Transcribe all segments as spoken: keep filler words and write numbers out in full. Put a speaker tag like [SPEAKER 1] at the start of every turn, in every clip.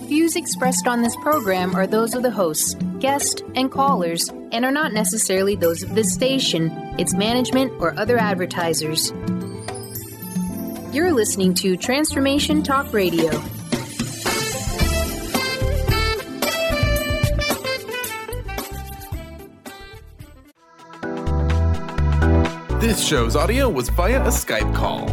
[SPEAKER 1] Views expressed on this program are those of the hosts, guests, and callers, and are not necessarily those of this station, its management, or other advertisers. You're listening to Transformation Talk Radio.
[SPEAKER 2] This show's audio was via a Skype call.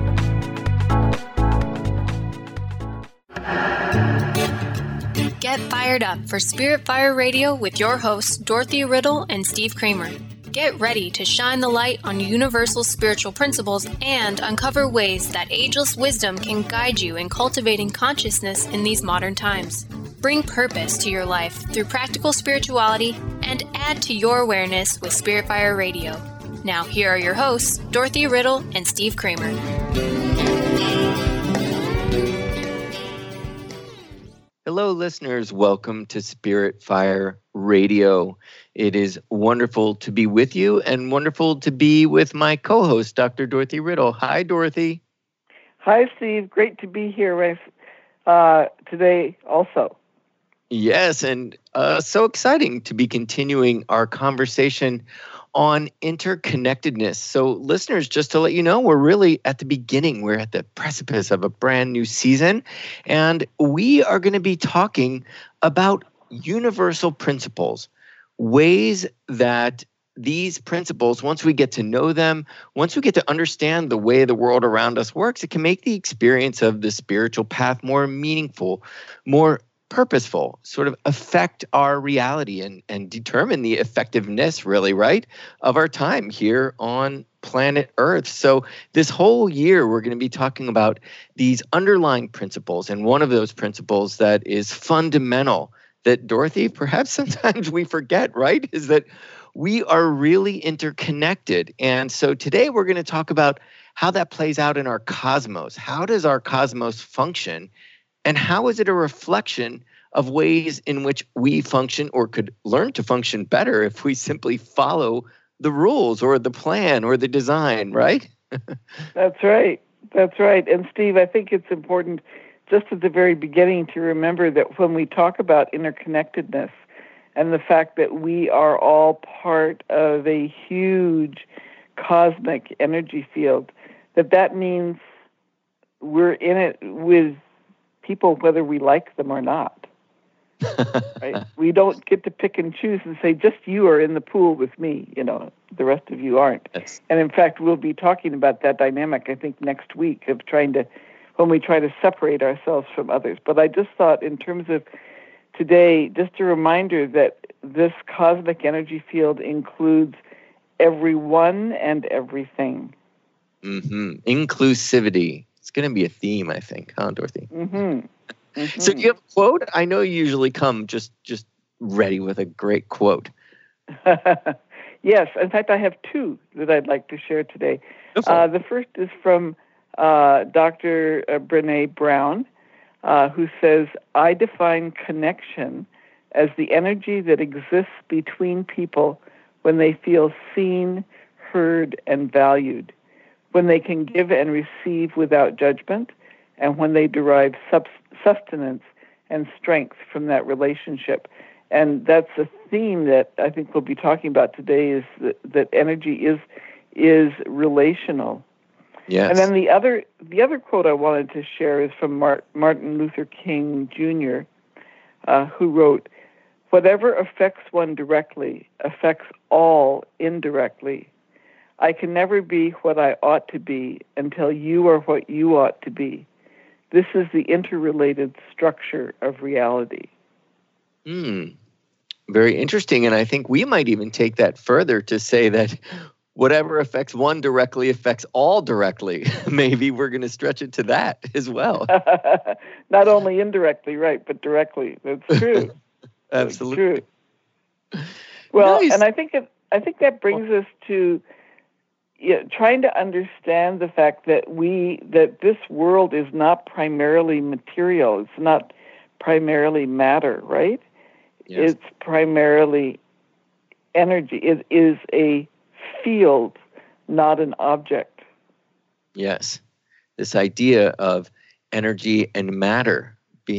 [SPEAKER 3] Get fired up for Spirit Fire Radio with your hosts, Dorothy Riddle and Steve Kramer. Get ready to shine the light on universal spiritual principles and uncover ways that ageless wisdom can guide you in cultivating consciousness in these modern times. Bring purpose to your life through practical spirituality and add to your awareness with Spirit Fire Radio. Now, here are your hosts, Dorothy Riddle and Steve Kramer.
[SPEAKER 4] Hello, listeners. Welcome to Spirit Fire Radio. It is wonderful to be with you and wonderful to be with my co-host, Doctor Dorothy Riddle. Hi, Dorothy.
[SPEAKER 5] Hi, Steve. Great to be here uh, today also.
[SPEAKER 4] Yes, and uh, so exciting to be continuing our conversation on interconnectedness. So listeners, just to let you know, we're really at the beginning. We're at the precipice of a brand new season, and we are going to be talking about universal principles, ways that these principles, once we get to know them, once we get to understand the way the world around us works, it can make the experience of the spiritual path more meaningful, more purposeful, sort of affect our reality and, and determine the effectiveness, really, right, of our time here on planet Earth. So this whole year, we're going to be talking about these underlying principles. And one of those principles that is fundamental that, Dorothy, perhaps sometimes we forget, right, is that we are really interconnected. And so today we're going to talk about how that plays out in our cosmos. How does our cosmos function? And how is it a reflection of ways in which we function or could learn to function better if we simply follow the rules or the plan or the design, right?
[SPEAKER 5] That's right. That's right. And Steve, I think it's important just at the very beginning to remember that when we talk about interconnectedness and the fact that we are all part of a huge cosmic energy field, that that means we're in it with people whether we like them or not. Right? We don't get to pick and choose and say, just you are in the pool with me, you know, the rest of you aren't.
[SPEAKER 4] Yes.
[SPEAKER 5] And in fact, we'll be talking about that dynamic, I think, next week of trying to, when we try to separate ourselves from others. But I just thought in terms of today, just a reminder that this cosmic energy field includes everyone and everything.
[SPEAKER 4] Mm-hmm. Inclusivity. It's going to be a theme, I think, huh, Dorothy?
[SPEAKER 5] Mm-hmm. Mm-hmm.
[SPEAKER 4] So do you have a quote? I know you usually come just, just ready with a great quote.
[SPEAKER 5] Yes. In fact, I have two that I'd like to share today. Uh, the first is from uh, Doctor Brené Brown, uh, who says, I define connection as the energy that exists between people when they feel seen, heard, and valued, when they can give and receive without judgment, and when they derive sub- sustenance and strength from that relationship. And that's a theme that I think we'll be talking about today, is that, that energy is is relational.
[SPEAKER 4] Yes.
[SPEAKER 5] And then the other the other quote I wanted to share is from Mar- Martin Luther King Junior, uh, who wrote, "Whatever affects one directly affects all indirectly. I can never be what I ought to be until you are what you ought to be. This is the interrelated structure of reality."
[SPEAKER 4] Hmm. Very interesting. And I think we might even take that further to say that whatever affects one directly affects all directly. Maybe we're going to stretch it to that as well.
[SPEAKER 5] Not only indirectly, right, but directly. That's true.
[SPEAKER 4] Absolutely.
[SPEAKER 5] That's true. Well,
[SPEAKER 4] Nice.
[SPEAKER 5] and I think it, I think that brings us to you know, trying to understand the fact that we that this world is not primarily material. It's not primarily matter, right?
[SPEAKER 4] Yes.
[SPEAKER 5] It's primarily energy. It is a field, not an object.
[SPEAKER 4] Yes. This idea of energy and matter being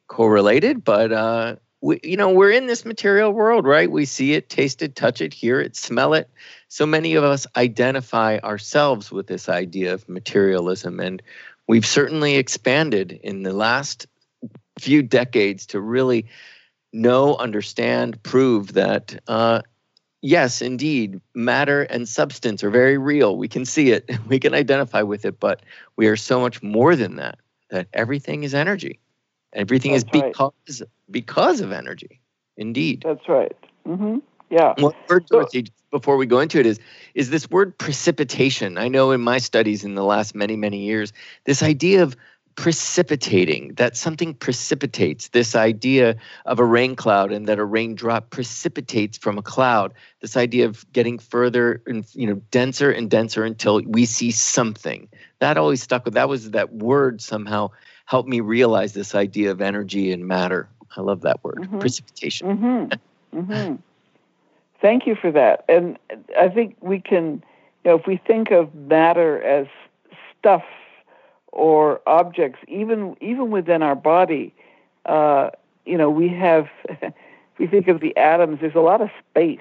[SPEAKER 4] correlated, but uh, we, you know, we're in this material world, right? We see it, taste it, touch it, hear it, smell it. So many of us identify ourselves with this idea of materialism, and we've certainly expanded in the last few decades to really know, understand, prove that, uh, yes, indeed, matter and substance are very real. We can see it, we can identify with it, but we are so much more than that, that everything is energy. Everything
[SPEAKER 5] That's
[SPEAKER 4] is
[SPEAKER 5] right.
[SPEAKER 4] because because of energy. Indeed.
[SPEAKER 5] That's right. Mm-hmm. Yeah.
[SPEAKER 4] One word,
[SPEAKER 5] So-
[SPEAKER 4] Dorothy, before we go into it is, is this word precipitation. I know in my studies in the last many, many years, this idea of precipitating, that something precipitates, this idea of a rain cloud and that a raindrop precipitates from a cloud, this idea of getting further and, you know, denser and denser until we see something. That always stuck with, that was that word somehow helped me realize this idea of energy and matter. I love that word,
[SPEAKER 5] mm-hmm.
[SPEAKER 4] precipitation.
[SPEAKER 5] Mm-hmm. Mm-hmm. Thank you for that. And I think we can, you know, if we think of matter as stuff or objects, even even within our body, uh, you know, we have, if we think of the atoms, there's a lot of space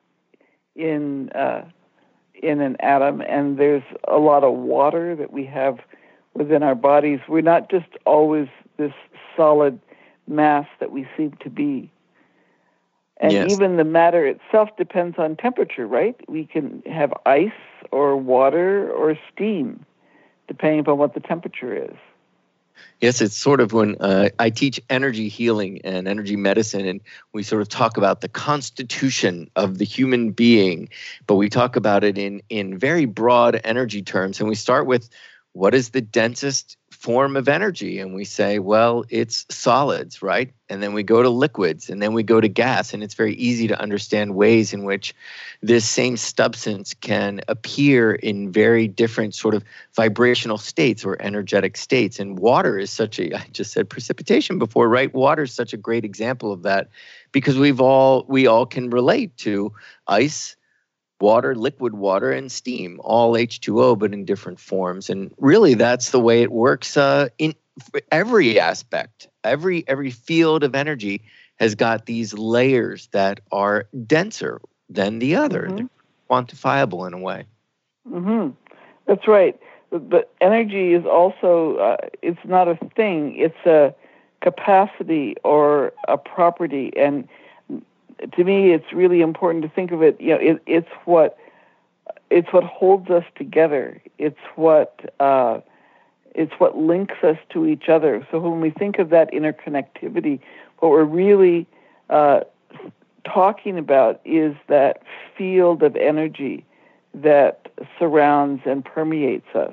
[SPEAKER 5] in uh, in an atom, and there's a lot of water that we have within our bodies. We're not just always this solid mass that we seem to be. And
[SPEAKER 4] Yes.
[SPEAKER 5] even the matter itself depends on temperature, right? We can have ice or water or steam, depending upon what the temperature is.
[SPEAKER 4] Yes, it's sort of when uh, I teach energy healing and energy medicine, and we sort of talk about the constitution of the human being, but we talk about it in, in very broad energy terms. And we start with, what is the densest form of energy? And we say, well, it's solids, right? And then we go to liquids, and then we go to gas. And it's very easy to understand ways in which this same substance can appear in very different sort of vibrational states or energetic states. And water is such a, I just said precipitation before, right? Water is such a great example of that, because we've all, we all can relate to ice, water, liquid water, and steam, all H two O, but in different forms. And really, that's the way it works uh, in every aspect. Every every field of energy has got these layers that are denser than the other.
[SPEAKER 5] Mm-hmm.
[SPEAKER 4] They're quantifiable in a way.
[SPEAKER 5] Mm-hmm. That's right. But, but energy is also, uh, it's not a thing. It's a capacity or a property. And to me, it's really important to think of it. You know, it, it's what it's what holds us together. It's what uh, it's what links us to each other. So when we think of that interconnectivity, what we're really uh, talking about is that field of energy that surrounds and permeates us.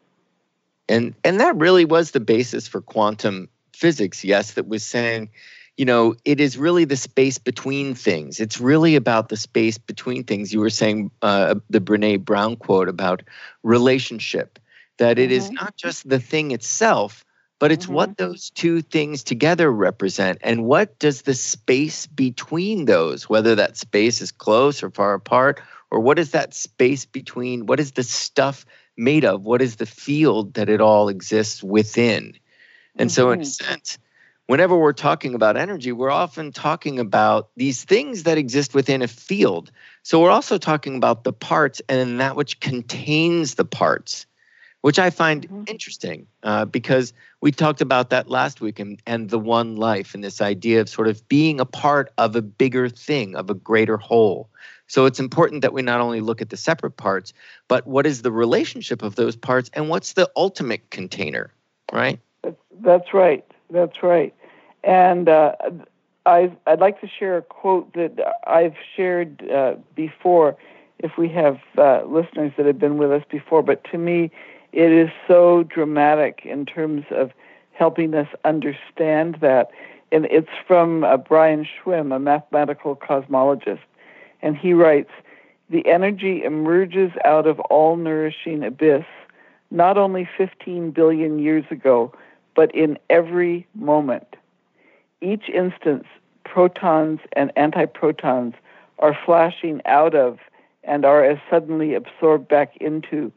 [SPEAKER 4] And and that really was the basis for quantum physics. Yes, that was saying, you know, it is really the space between things. It's really about the space between things. You were saying uh, the Brené Brown quote about relationship, that mm-hmm. it is not just the thing itself, but it's mm-hmm. what those two things together represent. And what does the space between those, whether that space is close or far apart, or what is that space between, what is the stuff made of? What is the field that it all exists within? And mm-hmm. so in a sense, whenever we're talking about energy, we're often talking about these things that exist within a field. So we're also talking about the parts and that which contains the parts, which I find mm-hmm. interesting uh, because we talked about that last week and, and the one life and this idea of sort of being a part of a bigger thing, of a greater whole. So it's important that we not only look at the separate parts, but what is the relationship of those parts and what's the ultimate container, right?
[SPEAKER 5] That's right. That's right. And uh, I've, I'd like to share a quote that I've shared uh, before, if we have uh, listeners that have been with us before. But to me, it is so dramatic in terms of helping us understand that. And it's from uh, Brian Schwimm, a mathematical cosmologist. And he writes, "The energy emerges out of all-nourishing abyss, not only fifteen billion years ago, but in every moment. Each instance, protons and antiprotons are flashing out of and are as suddenly absorbed back into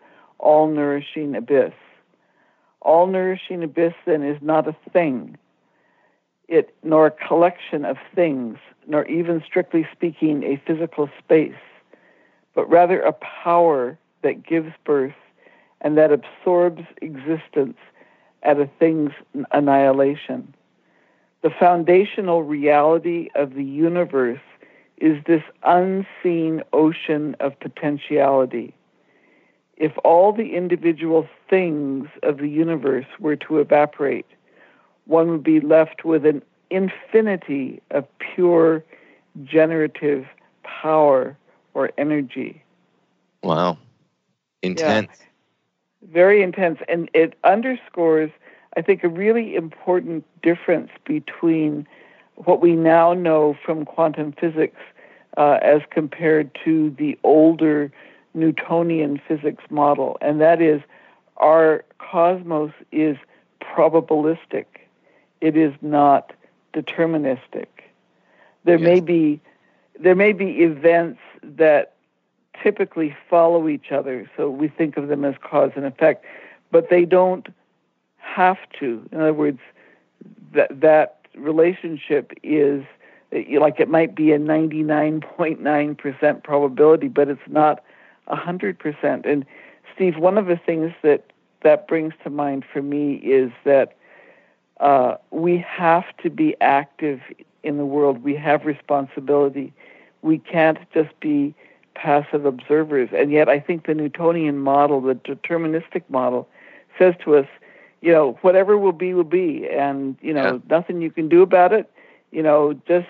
[SPEAKER 5] all-nourishing abyss. All-nourishing abyss, then, is not a thing. it nor a collection of things, nor even strictly speaking a physical space, but rather a power that gives birth and that absorbs existence at a thing's annihilation. The foundational reality of the universe is this unseen ocean of potentiality. If all the individual things of the universe were to evaporate, one would be left with an infinity of pure generative power or energy.
[SPEAKER 4] Wow. Intense.
[SPEAKER 5] Yeah. Very intense. And it underscores, I think, a really important difference between what we now know from quantum physics uh, as compared to the older Newtonian physics model. And that is, our cosmos is probabilistic. It is not deterministic. There
[SPEAKER 4] Yes.
[SPEAKER 5] may be there may be events that typically follow each other, so we think of them as cause and effect, but they don't have to. In other words, that that relationship is like it might be a ninety-nine point nine percent probability, but it's not one hundred percent. And Steve, one of the things that that brings to mind for me is that uh, we have to be active in the world. We have responsibility. We can't just be passive observers. And yet I think the Newtonian model, the deterministic model, says to us, you know, whatever will be, will be. And, you know, yeah. nothing you can do about it. You know, just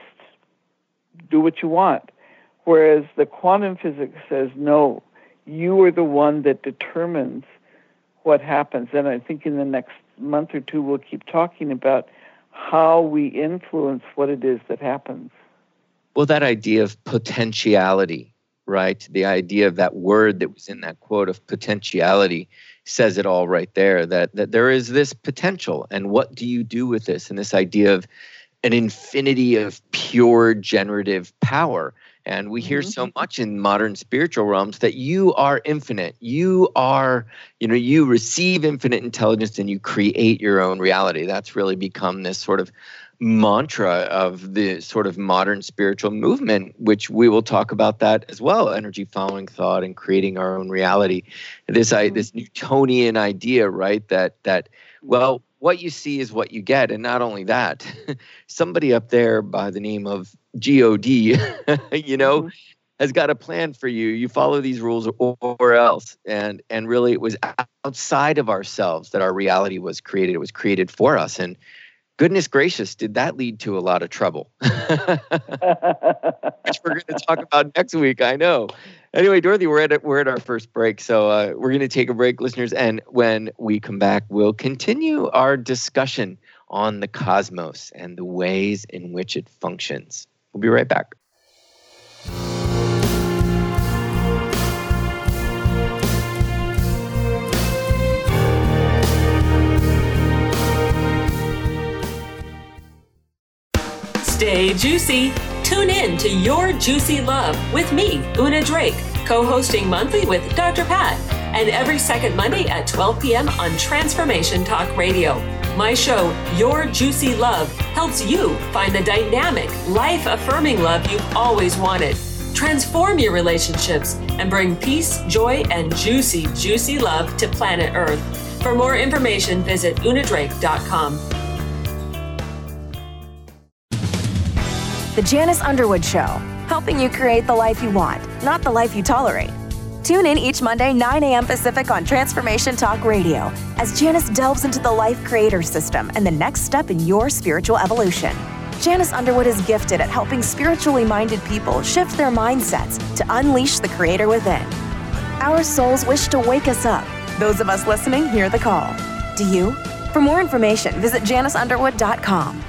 [SPEAKER 5] do what you want. Whereas the quantum physics says, no, you are the one that determines what happens. And I think in the next month or two, we'll keep talking about how we influence what it is that happens.
[SPEAKER 4] Well, that idea of potentiality, right? The idea of that word that was in that quote of potentiality says it all right there, that, that there is this potential. And what do you do with this? And this idea of an infinity of pure generative power. And we hear mm-hmm. so much in modern spiritual realms that you are infinite. You are, you know, you receive infinite intelligence and you create your own reality. That's really become this sort of mantra of the sort of modern spiritual movement, which we will talk about that as well, energy following thought and creating our own reality. This I, this Newtonian idea, right, that that well, what you see is what you get. And not only that, somebody up there by the name of G O D, you know, mm-hmm. has got a plan for you. You follow these rules or, or else. And and really it was outside of ourselves that our reality was created. It was created for us. And goodness gracious, did that lead to a lot of trouble? Which we're going to talk about next week, I know. Anyway, Dorothy, we're at we're at our first break, so uh, we're going to take a break, listeners, and when we come back, we'll continue our discussion on the cosmos and the ways in which it functions. We'll be right back.
[SPEAKER 6] Stay juicy. Tune in to Your Juicy Love with me, Una Drake, co-hosting monthly with Doctor Pat, and every second Monday at twelve p.m. on Transformation Talk Radio. My show, Your Juicy Love, helps you find the dynamic, life-affirming love you've always wanted. Transform your relationships and bring peace, joy, and juicy, juicy love to planet Earth. For more information, visit una drake dot com.
[SPEAKER 7] The Janice Underwood Show, helping you create the life you want, not the life you tolerate. Tune in each Monday, nine a.m. Pacific on Transformation Talk Radio, as Janice delves into the Life Creator System and the next step in your spiritual evolution. Janice Underwood is gifted at helping spiritually minded people shift their mindsets to unleash the Creator within. Our souls wish to wake us up. Those of us listening hear the call. Do you? For more information, visit janice underwood dot com.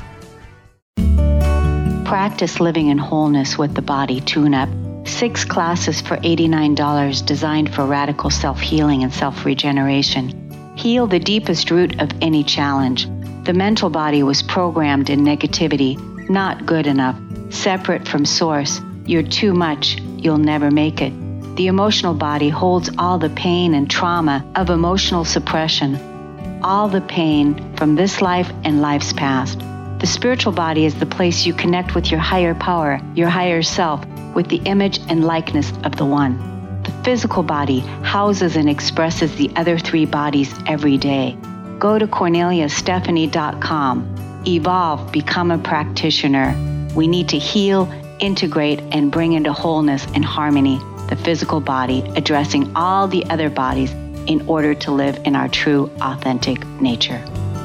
[SPEAKER 8] Practice living in wholeness with the body tune-up. Six classes for eighty-nine dollars designed for radical self-healing and self-regeneration. Heal the deepest root of any challenge. The mental body was programmed in negativity, not good enough, separate from source. You're too much, you'll never make it. The emotional body holds all the pain and trauma of emotional suppression, all the pain from this life and life's past. The spiritual body is the place you connect with your higher power, your higher self, with the image and likeness of the One. The physical body houses and expresses the other three bodies every day. Go to cornelia stephanie dot com. Evolve, become a practitioner. We need to heal, integrate, and bring into wholeness and harmony the physical body, addressing all the other bodies in order to live in our true, authentic nature.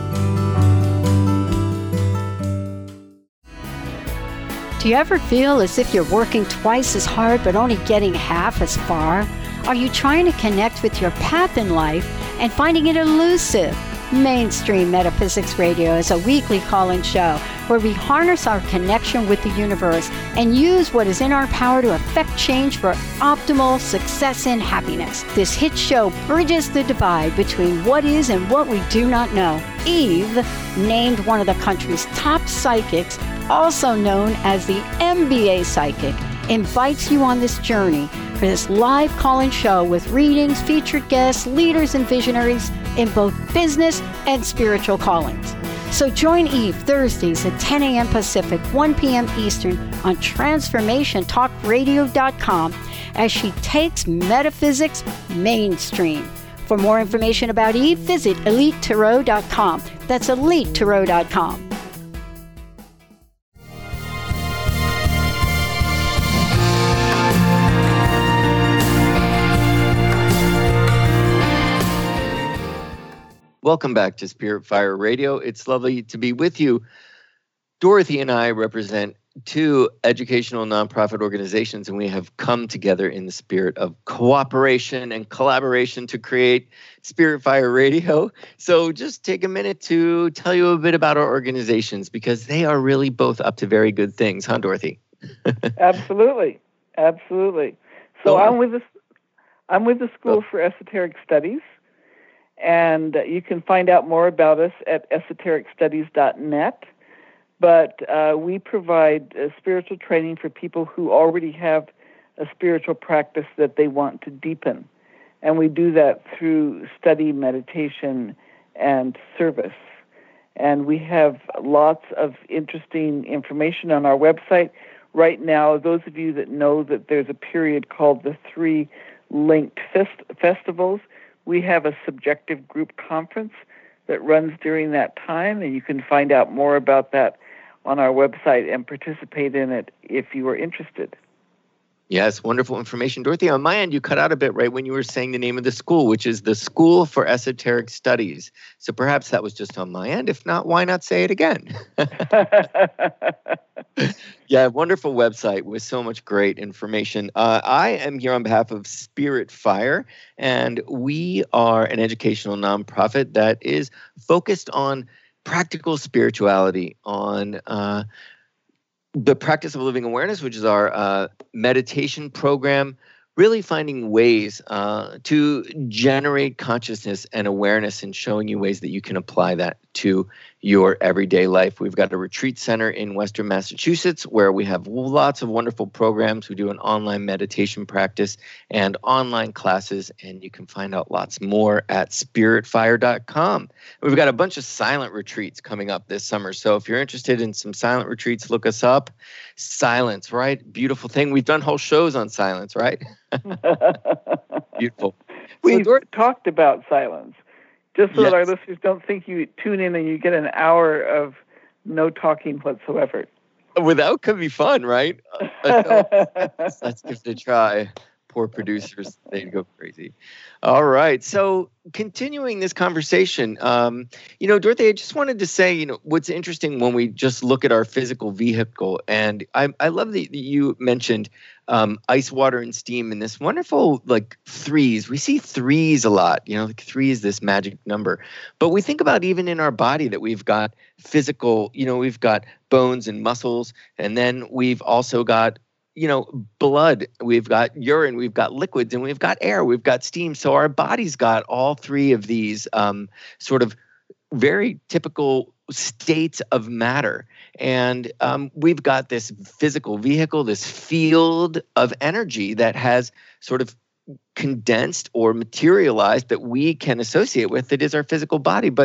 [SPEAKER 9] Do you ever feel as if you're working twice as hard but only getting half as far? Are you trying to connect with your path in life and finding it elusive? Mainstream Metaphysics Radio is a weekly call-in show where we harness our connection with the universe and use what is in our power to affect change for optimal success and happiness. This hit show bridges the divide between what is and what we do not know. Eve, named one of the country's top psychics, also known as the M B A psychic, invites you on this journey for this live call-in show with readings, featured guests, leaders, and visionaries in both business and spiritual callings. So join Eve Thursdays at ten a.m. Pacific, one p.m. Eastern on transformation talk radio dot com as she takes metaphysics mainstream. For more information about Eve, visit elite tarot dot com. That's elite tarot dot com.
[SPEAKER 4] Welcome back to Spirit Fire Radio. It's lovely to be with you. Dorothy and I represent two educational nonprofit organizations, and we have come together in the spirit of cooperation and collaboration to create Spirit Fire Radio. So just take a minute to tell you a bit about our organizations, because they are really both up to very good things, huh, Dorothy?
[SPEAKER 5] Absolutely. Absolutely. So I'm with the, I'm with the School for Esoteric Studies. And you can find out more about us at esoteric studies dot net. But uh, we provide uh, spiritual training for people who already have a spiritual practice that they want to deepen. And we do that through study, meditation, and service. And we have lots of interesting information on our website. Right now, those of you that know that there's a period called the Three Linked Fest- Festivals, we have a subjective group conference that runs during that time, and you can find out more about that on our website and participate in it if you are interested.
[SPEAKER 4] Yes, wonderful information. Dorothy, on my end, you cut out a bit right when you were saying the name of the school, which is the School for Esoteric Studies. So perhaps that was just on my end. If not, why not say it again? Yeah, wonderful website with so much great information. Uh, I am here on behalf of Spirit Fire, and we are an educational nonprofit that is focused on practical spirituality, on uh, the practice of living awareness, which is our uh, meditation program, really finding ways uh, to generate consciousness and awareness and showing you ways that you can apply that to your everyday life. We've got a retreat center in Western Massachusetts where we have lots of wonderful programs. We do an online meditation practice and online classes, and you can find out lots more at spirit fire dot com. We've got a bunch of silent retreats coming up this summer. So if you're interested in some silent retreats, look us up. Silence, right? Beautiful thing. We've done whole shows on silence, right? Beautiful.
[SPEAKER 5] We've
[SPEAKER 4] so,
[SPEAKER 5] talked about silence. Just so
[SPEAKER 4] yes.
[SPEAKER 5] that our listeners don't think you tune in and you get an hour of no talking whatsoever.
[SPEAKER 4] Without could be fun, right? Uh, let's, let's give it a try. Poor producers, they'd go crazy. All right. So continuing this conversation, um, you know, Dorothy, I just wanted to say, you know, what's interesting when we just look at our physical vehicle, and I, I love that you mentioned um, ice, water, and steam in this wonderful, like, threes. We see threes a lot, you know, like three is this magic number. But we think about even in our body that we've got physical, you know, we've got bones and muscles, and then we've also got, you know, blood, we've got urine, we've got liquids, and we've got air, we've got steam. So our body's got all three of these um, sort of very typical states of matter. And um, we've got this physical vehicle, this field of energy that has sort of condensed or materialized that we can associate with. It is our physical body. But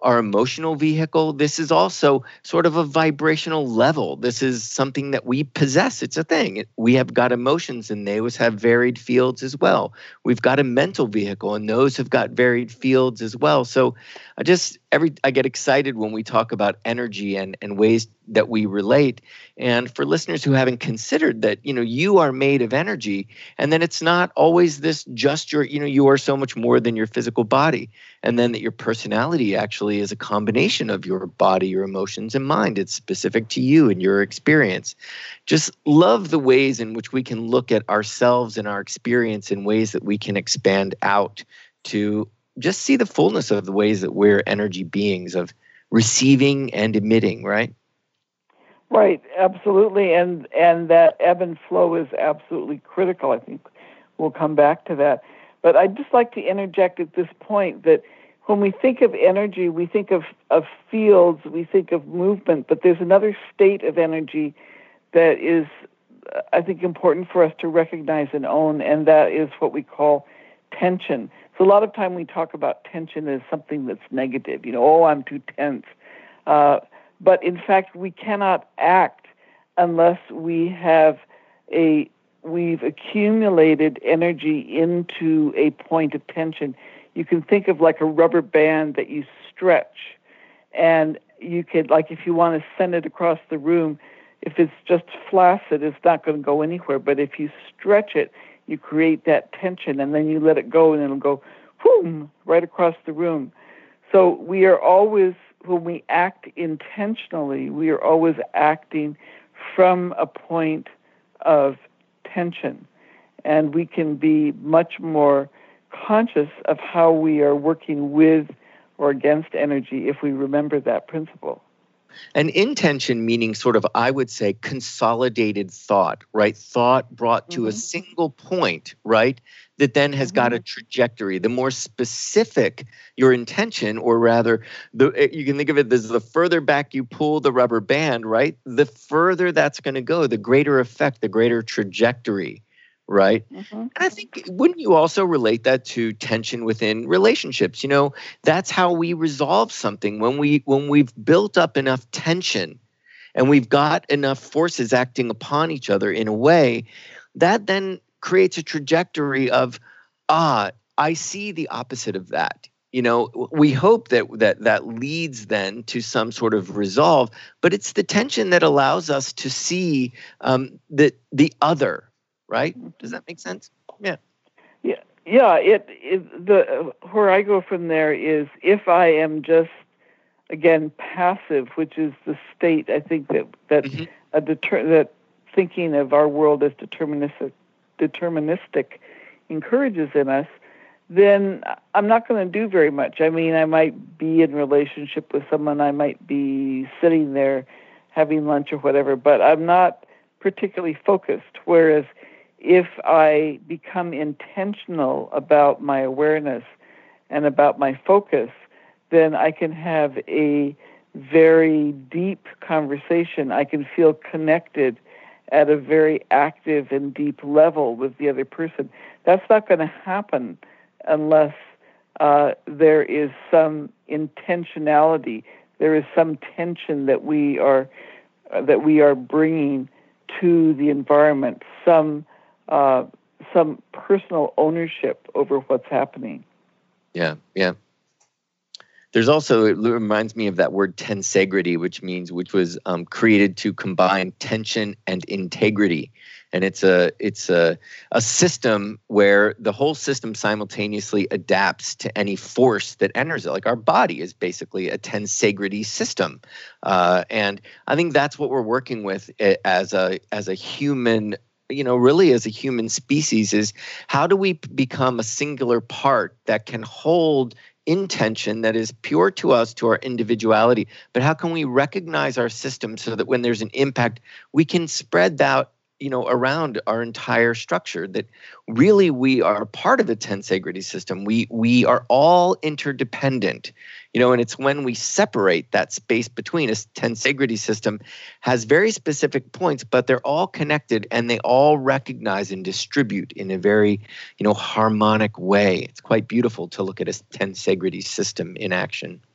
[SPEAKER 4] our emotional vehicle. This is also sort of a vibrational level. This is something that we possess. It's a thing. We have got emotions, and they always have varied fields as well. We've got a mental vehicle, and those have got varied fields as well. So I just every I get excited when we talk about energy and, and ways that we relate. And for listeners who haven't considered that, you know, you are made of energy, and then it's not always this just your, you know, you are so much more than your physical body. And then that your personality actually is a combination of your body, your emotions, and mind. It's specific to you and your experience. Just love the ways in which we can look at ourselves and our experience in ways that we can expand out to just see the fullness of the ways that we're energy beings of receiving and emitting, right?
[SPEAKER 5] Right, absolutely. And and that ebb and flow is absolutely critical. I think we'll come back to that. But I'd just like to interject at this point that when we think of energy, we think of, of fields, we think of movement, but there's another state of energy that is, I think, important for us to recognize and own, and that is what we call tension. So a lot of time we talk about tension as something that's negative. You know, oh, I'm too tense. Uh, but in fact, we cannot act unless we have a we've accumulated energy into a point of tension. You can think of like a rubber band that you stretch, and you could, like, if you want to send it across the room, if it's just flaccid, it's not going to go anywhere. But if you stretch it, you create that tension, and then you let it go, and it'll go whoom, right across the room. So we are always, when we act intentionally, we are always acting from a point of tension. And we can be much more conscious of how we are working with or against energy if we remember that principle.
[SPEAKER 4] And intention meaning sort of, I would say, consolidated thought, right? Thought brought to mm-hmm. a single point, right? That then has mm-hmm. got a trajectory. The more specific your intention, or rather, the you can think of it as the further back you pull the rubber band, right? The further that's going to go, the greater effect, the greater trajectory, right? Mm-hmm. And I think, wouldn't you also relate that to tension within relationships? You know, that's how we resolve something. When we when we've built up enough tension and we've got enough forces acting upon each other in a way, that then creates a trajectory of, ah, I see the opposite of that. You know, we hope that that that leads then to some sort of resolve, but it's the tension that allows us to see um, the the other. Right? Does that make sense? Yeah.
[SPEAKER 5] Yeah. Yeah. It, it the where I go from there is, if I am just, again, passive, which is the state, I think that that mm-hmm. a deter, that thinking of our world as deterministic deterministic encourages in us, then I'm not going to do very much. I mean, I might be in relationship with someone, I might be sitting there having lunch or whatever, but I'm not particularly focused. Whereas if I become intentional about my awareness and about my focus, then I can have a very deep conversation. I can feel connected at a very active and deep level with the other person. That's not going to happen unless uh, there is some intentionality. There is some tension that we are uh, that we are bringing to the environment. Some Uh, some personal ownership over what's happening.
[SPEAKER 4] Yeah, yeah. There's also, it reminds me of that word tensegrity, which means, which was um, created to combine tension and integrity. And it's a it's a a system where the whole system simultaneously adapts to any force that enters it. Like our body is basically a tensegrity system, uh, and I think that's what we're working with as a as a human. You know, really as a human species, is how do we become a singular part that can hold intention that is pure to us, to our individuality, but how can we recognize our system so that when there's an impact, we can spread that, you know, around our entire structure, that really we are part of the tensegrity system. We we are all interdependent, you know, and it's when we separate that space between us. Tensegrity system has very specific points, but they're all connected and they all recognize and distribute in a very, you know, harmonic way. It's quite beautiful to look at a tensegrity system in action.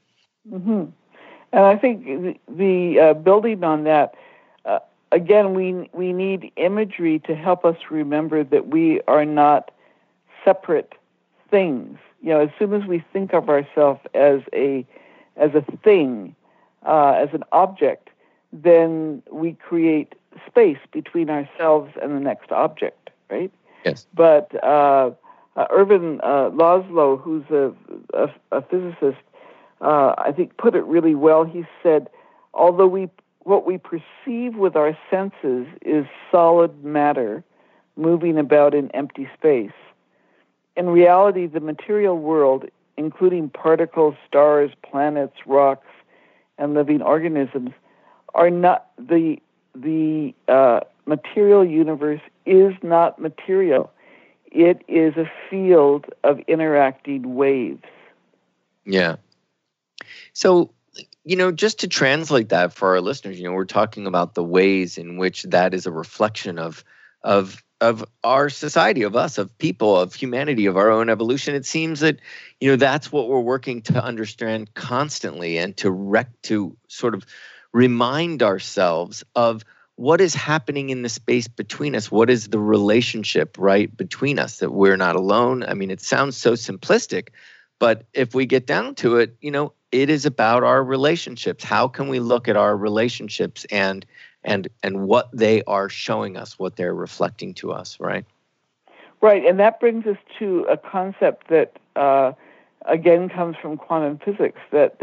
[SPEAKER 5] Mm-hmm. And I think the, the uh, building on that, uh, again, we we need imagery to help us remember that we are not separate things. You know, as soon as we think of ourselves as a as a thing, uh, as an object, then we create space between ourselves and the next object, right?
[SPEAKER 4] Yes.
[SPEAKER 5] But uh, uh, Irvin uh, Laszlo, who's a, a, a physicist, uh, I think put it really well. He said, although we what we perceive with our senses is solid matter moving about in empty space, in reality, the material world, including particles, stars, planets, rocks, and living organisms, are not the the uh, material universe is not material. It is a field of interacting waves.
[SPEAKER 4] Yeah. So, you know, just to translate that for our listeners, you know, we're talking about the ways in which that is a reflection of of of our society, of us, of people, of humanity, of our own evolution. It seems that, you know, that's what we're working to understand constantly, and to rec- to sort of remind ourselves of what is happening in the space between us. What is the relationship, right, between us, that we're not alone? I mean, it sounds so simplistic, but if we get down to it, you know, it is about our relationships. How can we look at our relationships and and and what they are showing us, what they're reflecting to us, right?
[SPEAKER 5] Right, and that brings us to a concept that, uh, again, comes from quantum physics that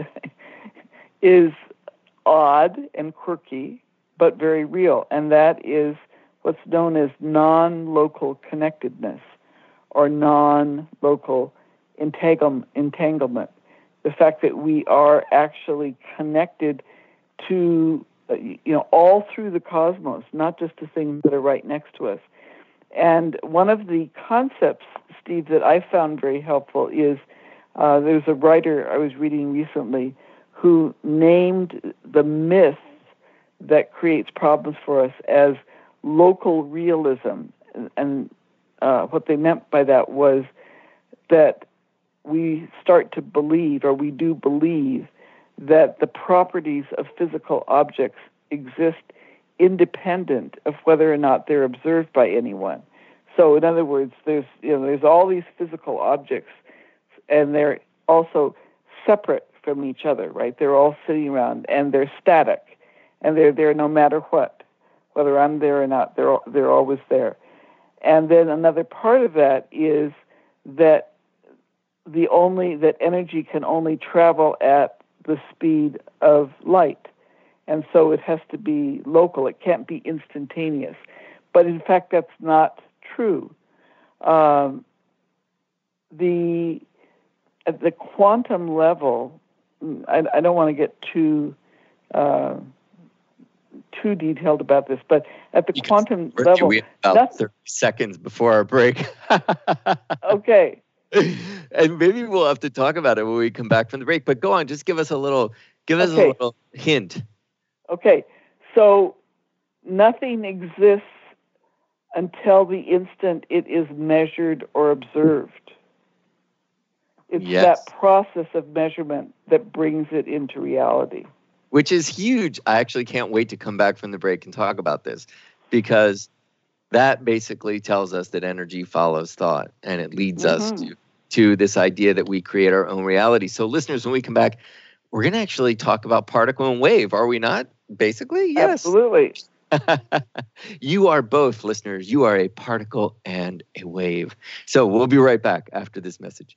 [SPEAKER 5] is odd and quirky, but very real, and that is what's known as non-local connectedness or non-local entanglement. entanglement. The fact that we are actually connected to, you know, all through the cosmos, not just the things that are right next to us. And one of the concepts, Steve, that I found very helpful is uh, there's a writer I was reading recently who named the myth that creates problems for us as local realism. And uh, what they meant by that was that we start to believe, or we do believe, that the properties of physical objects exist independent of whether or not they're observed by anyone. So, in other words, there's you know there's all these physical objects, and they're also separate from each other, right? They're all sitting around, and they're static, and they're there no matter what, whether I'm there or not. They're they're always there. And then another part of that is that the only that energy can only travel at the speed of light. And so it has to be local. It can't be instantaneous. But in fact, that's not true. Um, the at the quantum level, I, I don't want to get too uh, too detailed about this, but at the you quantum can, level,
[SPEAKER 4] we have about nothing, thirty seconds before our break.
[SPEAKER 5] Okay.
[SPEAKER 4] And maybe we'll have to talk about it when we come back from the break. But go on, just give us a little, give us okay. a little hint.
[SPEAKER 5] Okay, so nothing exists until the instant it is measured or observed. It's
[SPEAKER 4] yes.
[SPEAKER 5] that process of measurement that brings it into reality.
[SPEAKER 4] Which is huge. I actually can't wait to come back from the break and talk about this, because that basically tells us that energy follows thought, and it leads mm-hmm. us to, to this idea that we create our own reality. So listeners, when we come back, we're going to actually talk about particle and wave, are we not? Basically, yes.
[SPEAKER 5] Absolutely.
[SPEAKER 4] You are both, listeners. You are a particle and a wave. So we'll be right back after this message.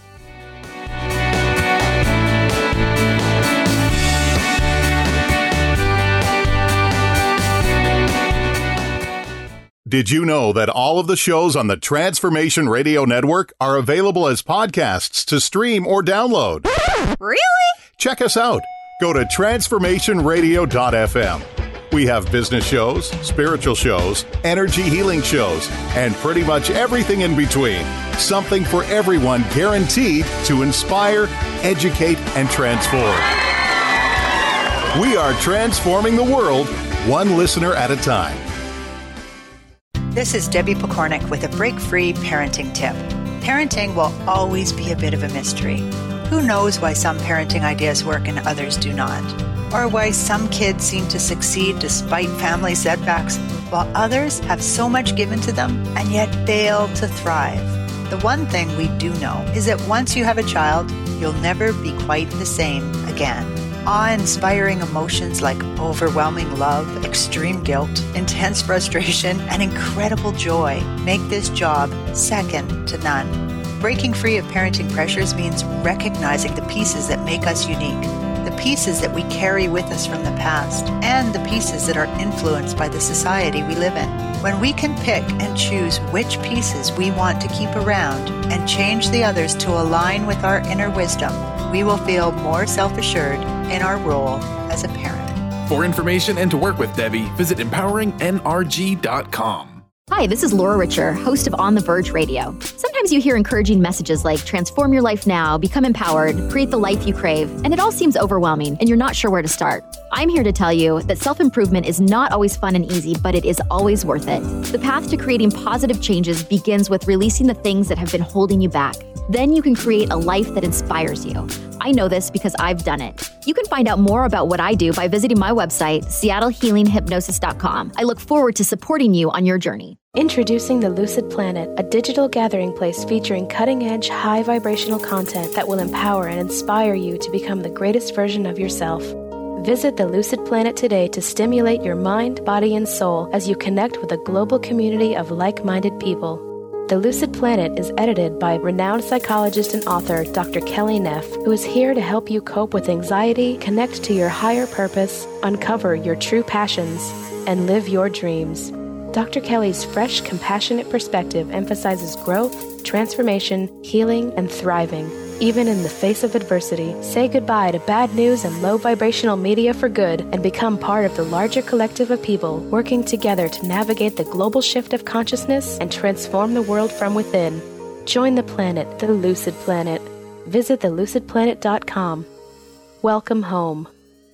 [SPEAKER 10] Did you know that all of the shows on the Transformation Radio Network are available as podcasts to stream or download?
[SPEAKER 11] Really?
[SPEAKER 10] Check us out. Go to transformation radio dot f m. We have business shows, spiritual shows, energy healing shows, and pretty much everything in between. Something for everyone, guaranteed to inspire, educate, and transform. We are transforming the world, one listener at a time.
[SPEAKER 11] This is Debbie Pokornik with a break-free parenting tip. Parenting will always be a bit of a mystery. Who knows why some parenting ideas work and others do not? Or why some kids seem to succeed despite family setbacks, while others have so much given to them and yet fail to thrive? The one thing we do know is that once you have a child, you'll never be quite the same again. Awe-inspiring emotions like overwhelming love, extreme guilt, intense frustration, and incredible joy make this job second to none. Breaking free of parenting pressures means recognizing the pieces that make us unique, the pieces that we carry with us from the past, and the pieces that are influenced by the society we live in. When we can pick and choose which pieces we want to keep around and change the others to align with our inner wisdom, we will feel more self-assured in our role as a parent.
[SPEAKER 2] For information and to work with Debbie, visit empowering N R G dot com.
[SPEAKER 12] Hi, this is Laura Richer, host of On the Verge Radio. Sometimes you hear encouraging messages like transform your life now, become empowered, create the life you crave, and it all seems overwhelming and you're not sure where to start. I'm here to tell you that self-improvement is not always fun and easy, but it is always worth it. The path to creating positive changes begins with releasing the things that have been holding you back. Then you can create a life that inspires you. I know this because I've done it. You can find out more about what I do by visiting my website, seattle healing hypnosis dot com. I look forward to supporting you on your journey.
[SPEAKER 13] Introducing the Lucid Planet, a digital gathering place featuring cutting-edge, high-vibrational content that will empower and inspire you to become the greatest version of yourself. Visit the Lucid Planet today to stimulate your mind, body, and soul as you connect with a global community of like-minded people. The Lucid Planet is edited by renowned psychologist and author Doctor Kelly Neff, who is here to help you cope with anxiety, connect to your higher purpose, uncover your true passions, and live your dreams. Doctor Kelly's fresh, compassionate perspective emphasizes growth, transformation, healing, and thriving. Even in the face of adversity, say goodbye to bad news and low vibrational media for good and become part of the larger collective of people working together to navigate the global shift of consciousness and transform the world from within. Join the planet, the Lucid Planet. Visit the lucid planet dot com. Welcome home.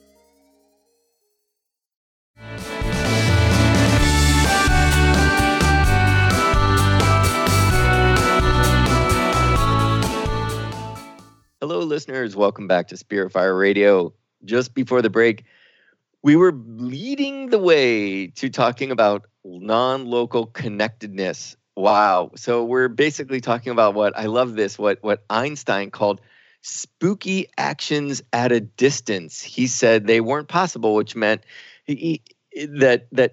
[SPEAKER 4] Hello, listeners. Welcome back to Spirit Fire Radio. Just before the break, we were leading the way to talking about non-local connectedness. Wow. So we're basically talking about what, I love this, what, what Einstein called spooky actions at a distance. He said they weren't possible, which meant he, that, that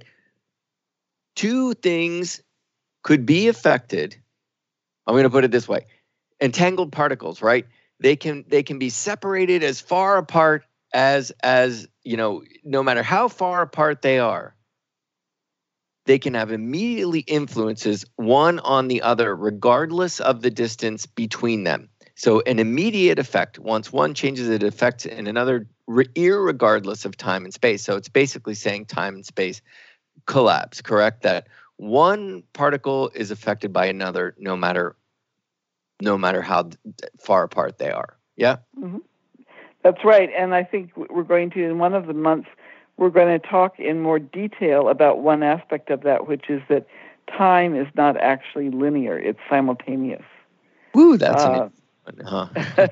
[SPEAKER 4] two things could be affected. I'm going to put it this way. Entangled particles, right? They can they can be separated as far apart as as you know, no matter how far apart they are, they can have immediately influences one on the other, regardless of the distance between them. So an immediate effect, once one changes, it affects in another, irregardless of time and space. So it's basically saying time and space collapse, correct? That one particle is affected by another, no matter no matter how far apart they are. Yeah?
[SPEAKER 5] Mm-hmm. That's right. And I think we're going to, in one of the months, we're going to talk in more detail about one aspect of that, which is that time is not actually linear. It's simultaneous.
[SPEAKER 4] Woo, that's
[SPEAKER 5] uh,
[SPEAKER 4] an huh.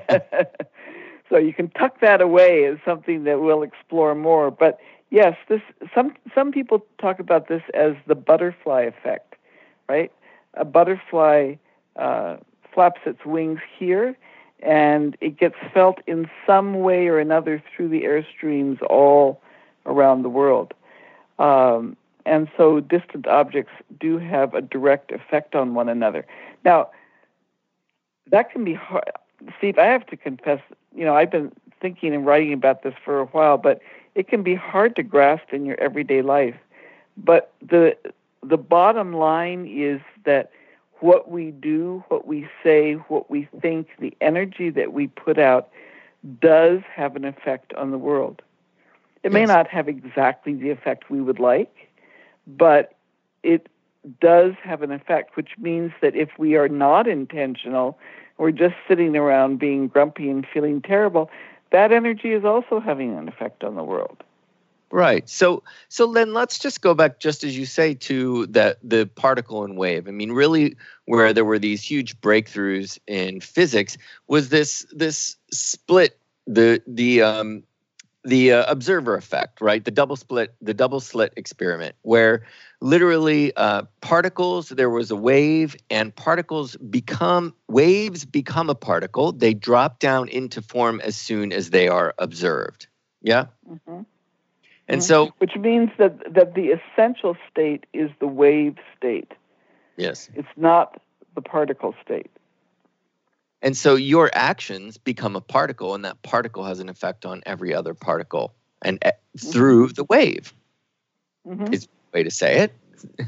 [SPEAKER 5] So you can tuck that away as something that we'll explore more. But yes, this some some people talk about this as the butterfly effect, right? A butterfly uh, flaps its wings here, and it gets felt in some way or another through the airstreams all around the world. Um, and so distant objects do have a direct effect on one another. Now, that can be hard. Steve, I have to confess, you know, I've been thinking and writing about this for a while, but it can be hard to grasp in your everyday life. But the the bottom line is that what we do, what we say, what we think, the energy that we put out does have an effect on the world. It yes. may not have exactly the effect we would like, but it does have an effect, which means that if we are not intentional, we're just sitting around being grumpy and feeling terrible, that energy is also having an effect on the world.
[SPEAKER 4] Right. So so then let's just go back, just as you say, to that the particle and wave. I mean, really, where there were these huge breakthroughs in physics was this this split, the the um, the uh, observer effect, right? The double split, the double slit experiment, where literally uh, particles, there was a wave, and particles become waves become a particle. They drop down into form as soon as they are observed. Yeah.
[SPEAKER 5] Mm-hmm.
[SPEAKER 4] And so,
[SPEAKER 5] which means that, that the essential state is the wave state.
[SPEAKER 4] Yes.
[SPEAKER 5] It's not the particle state.
[SPEAKER 4] And so your actions become a particle, and that particle has an effect on every other particle and uh, through the wave.
[SPEAKER 5] Mm-hmm.
[SPEAKER 4] Is the way to say it.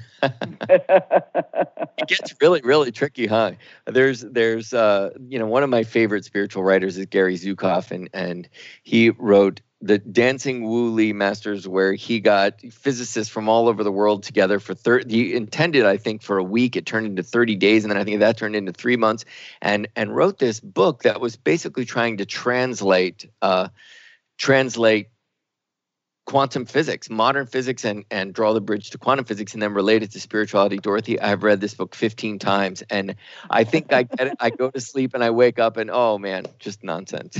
[SPEAKER 4] It gets really, really tricky, huh? There's, there's, uh, you know, one of my favorite spiritual writers is Gary Zukav, and and he wrote the Dancing Wu Li Masters, where he got physicists from all over the world together for thirty. He intended, I think, for a week. It turned into thirty days, and then I think that turned into three months. And and wrote this book that was basically trying to translate uh, translate quantum physics, modern physics, and and draw the bridge to quantum physics, and then relate it to spirituality. Dorothy, I've read this book fifteen times, and I think I get it. I go to sleep and I wake up, and oh man, just nonsense.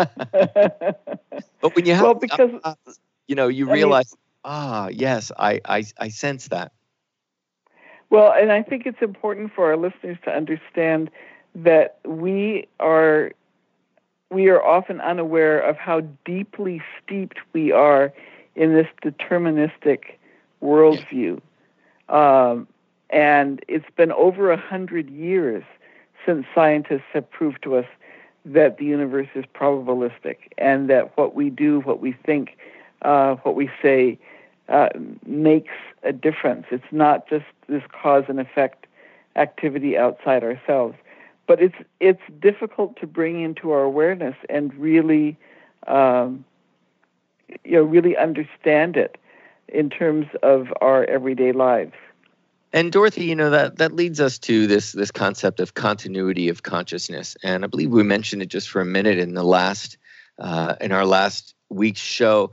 [SPEAKER 4] But when you have,
[SPEAKER 5] well, because
[SPEAKER 4] uh, you know, you
[SPEAKER 5] I
[SPEAKER 4] realize,
[SPEAKER 5] mean,
[SPEAKER 4] ah, yes, I, I I sense that.
[SPEAKER 5] Well, and I think it's important for our listeners to understand that we are we are often unaware of how deeply steeped we are in this deterministic worldview. Um, and it's been over a hundred years since scientists have proved to us that the universe is probabilistic, and that what we do, what we think, uh, what we say uh, makes a difference. It's not just this cause and effect activity outside ourselves. But it's it's difficult to bring into our awareness and really, um, you know, really understand it in terms of our everyday lives.
[SPEAKER 4] And Dorothy, you know, that that leads us to this this concept of continuity of consciousness, and I believe we mentioned it just for a minute in the last uh, in our last week's show.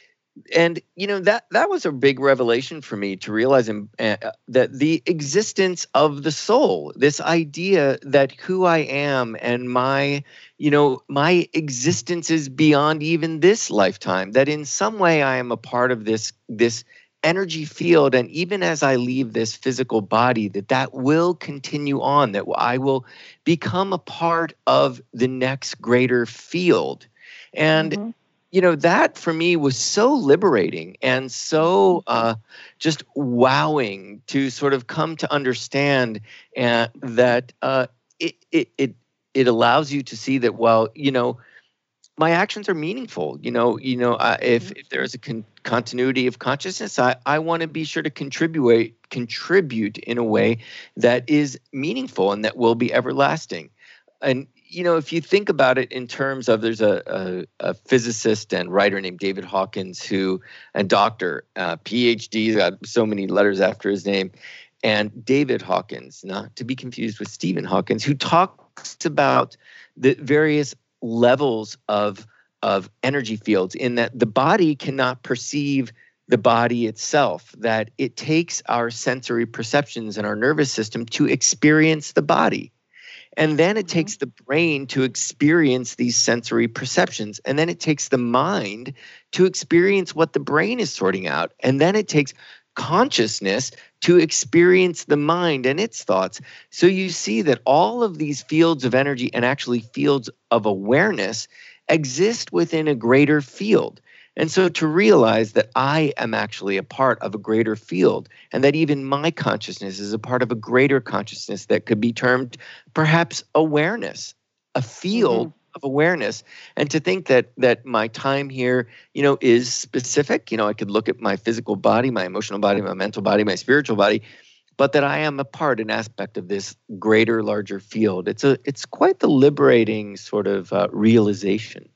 [SPEAKER 4] And you know, that that was a big revelation for me to realize in, uh, that the existence of the soul, this idea that who I am and my, you know, my existence is beyond even this lifetime, that in some way I am a part of this this energy field, and even as I leave this physical body, that that will continue on, that I will become a part of the next greater field. And mm-hmm. you know, that for me was so liberating and so uh, just wowing to sort of come to understand uh, that uh, it, it it it allows you to see that, well, you know, my actions are meaningful. You know, you know, uh, if if there is a con- continuity of consciousness, I, I want to be sure to contribute contribute in a way that is meaningful and that will be everlasting. And you know, if you think about it in terms of, there's a, a, a physicist and writer named David Hawkins, who, a doctor, uh, P H D, got so many letters after his name, and David Hawkins, not to be confused with Stephen Hawkins, who talks about the various levels of of energy fields, in that the body cannot perceive the body itself, that it takes our sensory perceptions and our nervous system to experience the body. And then it takes the brain to experience these sensory perceptions. And then it takes the mind to experience what the brain is sorting out. And then it takes consciousness to experience the mind and its thoughts. So you see that all of these fields of energy, and actually fields of awareness, exist within a greater field. And so to realize that I am actually a part of a greater field, and that even my consciousness is a part of a greater consciousness that could be termed perhaps awareness, a field mm-hmm. of awareness. And to think that that my time here, you know, is specific. You know, I could look at my physical body, my emotional body, my mental body, my spiritual body, but that I am a part, an aspect of this greater, larger field. It's a, it's quite the liberating sort of uh, realization.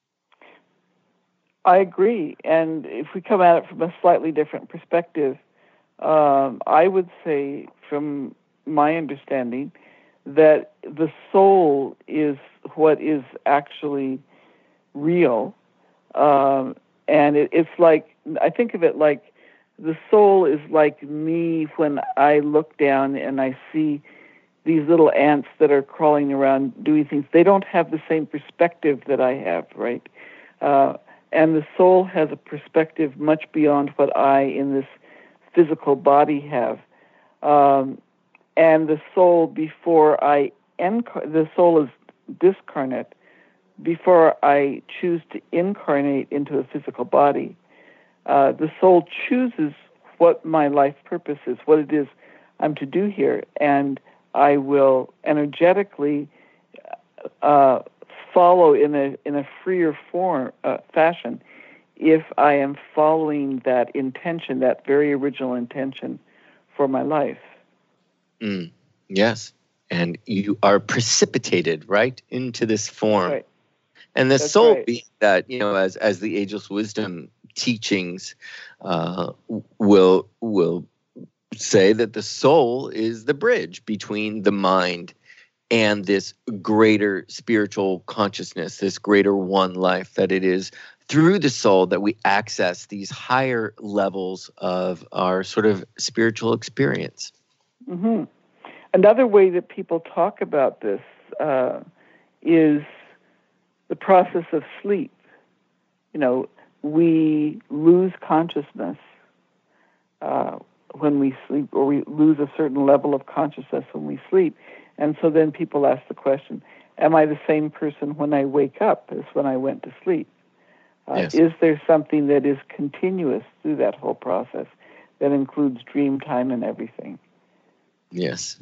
[SPEAKER 5] I agree. And if we come at it from a slightly different perspective, um, I would say, from my understanding, that the soul is what is actually real. Um, and it, it's like I think of it like the soul is like me when I look down and I see these little ants that are crawling around doing things. They don't have the same perspective that I have, right? Uh, and the soul has a perspective much beyond what I in this physical body have. Um, and the soul, before I incar- the soul is discarnate. Before I choose to incarnate into a physical body, uh, the soul chooses what my life purpose is, what it is I'm to do here, and I will energetically uh, follow in a in a freer form uh, fashion if I am following that intention, that very original intention for my life.
[SPEAKER 4] Mm, yes, and you are precipitated right into this form.
[SPEAKER 5] Right.
[SPEAKER 4] And the
[SPEAKER 5] That's
[SPEAKER 4] soul
[SPEAKER 5] right.
[SPEAKER 4] being that, you know, as as the Ageless Wisdom teachings uh, will will say that the soul is the bridge between the mind and this greater spiritual consciousness, this greater one life, that it is through the soul that we access these higher levels of our sort of spiritual experience.
[SPEAKER 5] Mm-hmm. Another way that people talk about this uh, is the process of sleep. You know, we lose consciousness uh, when we sleep, or we lose a certain level of consciousness when we sleep. And so then people ask the question, am I the same person when I wake up as when I went to sleep? Uh,
[SPEAKER 4] Yes.
[SPEAKER 5] Is there something that is continuous through that whole process that includes dream time and everything?
[SPEAKER 4] Yes.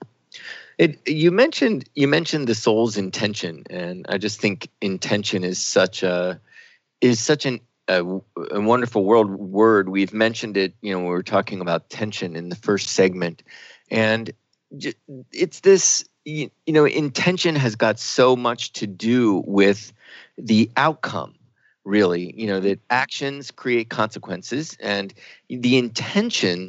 [SPEAKER 4] It, you mentioned you mentioned the soul's intention, and I just think intention is such a is such an a, a wonderful world word. We've mentioned it, you know, when we were talking about tension in the first segment, and j- it's this, you, you know, intention has got so much to do with the outcome. Really, you know, that actions create consequences, and the intention